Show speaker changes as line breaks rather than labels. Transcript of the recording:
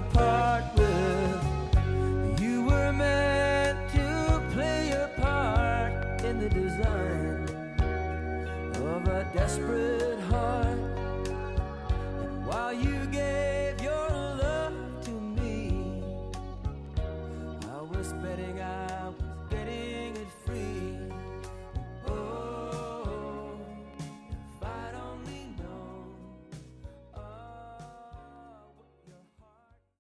part with. You were meant to play your part in the design of a desperate heart. And while you gave